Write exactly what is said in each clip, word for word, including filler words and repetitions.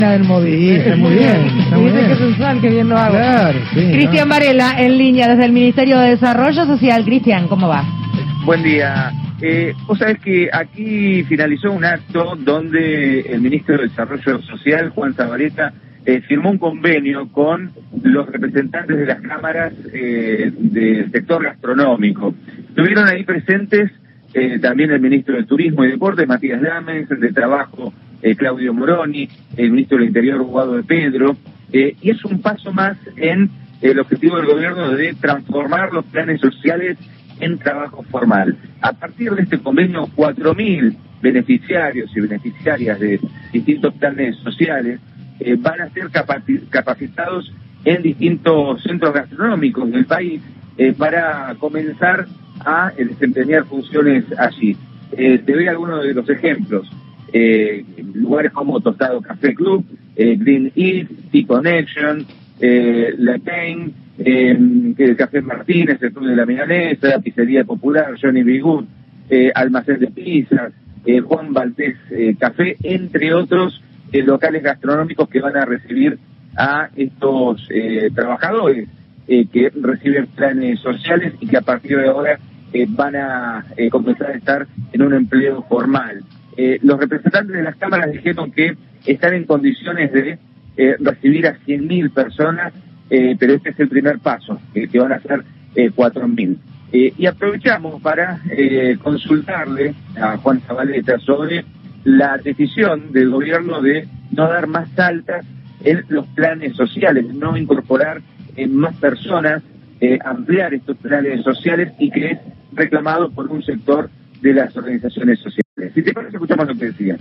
del movimiento, muy bien, está muy bien. Dice que es usual, que bien lo hago. Claro, sí. Cristian ¿no? Varela, en línea desde el Ministerio de Desarrollo Social. Cristian, ¿cómo va? Buen día. Eh, vos sabés que aquí finalizó un acto donde el ministro de Desarrollo Social, Juan Zabaleta, eh, firmó un convenio con los representantes de las cámaras eh, del sector gastronómico. Estuvieron ahí presentes eh, también el ministro de Turismo y Deportes, Matías Lames, el de Trabajo, eh, Claudio Moroni, el ministro del Interior, Guado de Pedro, eh, y es un paso más en el objetivo del gobierno de transformar los planes sociales en trabajo formal. A partir de este convenio, cuatro mil beneficiarios y beneficiarias de distintos planes sociales eh, van a ser capaci- capacitados en distintos centros gastronómicos del país eh, para comenzar a eh, desempeñar funciones allí. Eh, te doy algunos de los ejemplos. Eh, lugares como Tostado Café Club, eh, Green Eat, T-Connection, eh, La Pain, eh, el Café Martínez, el Club de la Milanesa, Pizzería Popular, Johnny B. Good, eh, Almacén de Pizzas, eh, Juan Valdés eh, Café, entre otros eh, locales gastronómicos que van a recibir a estos eh, trabajadores eh, que reciben planes sociales y que a partir de ahora eh, van a eh, comenzar a estar en un empleo formal. Eh, los representantes de las cámaras dijeron que están en condiciones de eh, recibir a cien mil personas, eh, pero este es el primer paso, eh, que van a ser eh, cuatro mil. Eh, y aprovechamos para eh, consultarle a Juan Zabaleta sobre la decisión del gobierno de no dar más altas en los planes sociales, no incorporar eh, más personas, eh, ampliar estos planes sociales y que es reclamado por un sector de las organizaciones sociales. Si te parece, escuchamos lo que decían.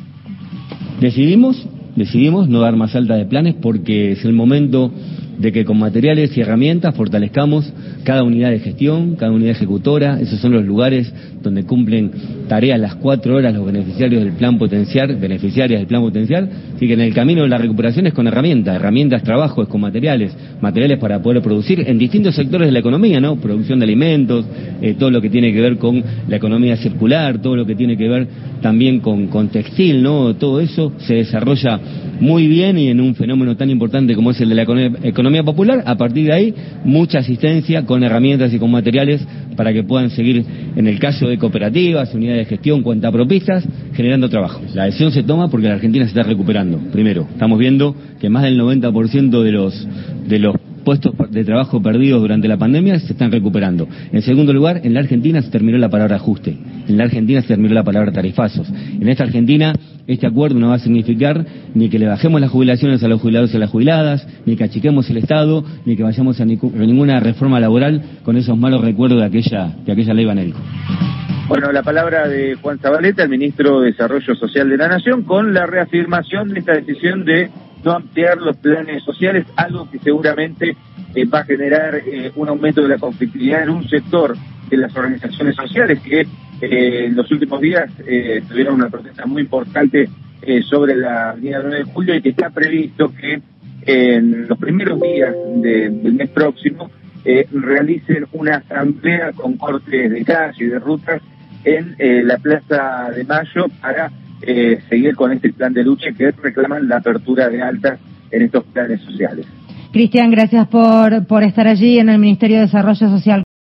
Decidimos, decidimos no dar más alta de planes porque es el momento de que con materiales y herramientas fortalezcamos cada unidad de gestión, cada unidad ejecutora. Esos son los lugares donde cumplen tareas las cuatro horas los beneficiarios del plan potenciar, beneficiarias del plan potenciar. Así que en el camino de la recuperación es con herramientas, herramientas trabajo, es con materiales, materiales para poder producir en distintos sectores de la economía, ¿no? Producción de alimentos, eh, todo lo que tiene que ver con la economía circular, todo lo que tiene que ver también con, con textil, ¿no? Todo eso se desarrolla muy bien y en un fenómeno tan importante como es el de la economía popular. A partir de ahí, mucha asistencia con herramientas y con materiales para que puedan seguir, en el caso de cooperativas, unidades de gestión, cuentapropistas, generando trabajo. La decisión se toma porque la Argentina se está recuperando. Primero, estamos viendo que más del noventa por ciento de los de los puestos de trabajo perdidos durante la pandemia se están recuperando. En segundo lugar, en la Argentina se terminó la palabra ajuste. En la Argentina se terminó la palabra tarifazos. En esta Argentina, este acuerdo no va a significar ni que le bajemos las jubilaciones a los jubilados y a las jubiladas, ni que achiquemos el Estado, ni que vayamos a, ni, a ninguna reforma laboral con esos malos recuerdos de aquella, de aquella ley Banelco. Bueno, la palabra de Juan Zabaleta, el ministro de Desarrollo Social de la Nación, con la reafirmación de esta decisión de no ampliar los planes sociales, algo que seguramente eh, va a generar eh, un aumento de la conflictividad en un sector de las organizaciones sociales que eh, en los últimos días eh, tuvieron una protesta muy importante eh, sobre la avenida nueve de julio y que está previsto que eh, en los primeros días de, del mes próximo eh, realicen una asamblea con cortes de calle y de rutas en eh, la Plaza de Mayo para eh, seguir con este plan de lucha que reclaman la apertura de altas en estos planes sociales. Cristian, gracias por, por estar allí en el Ministerio de Desarrollo Social.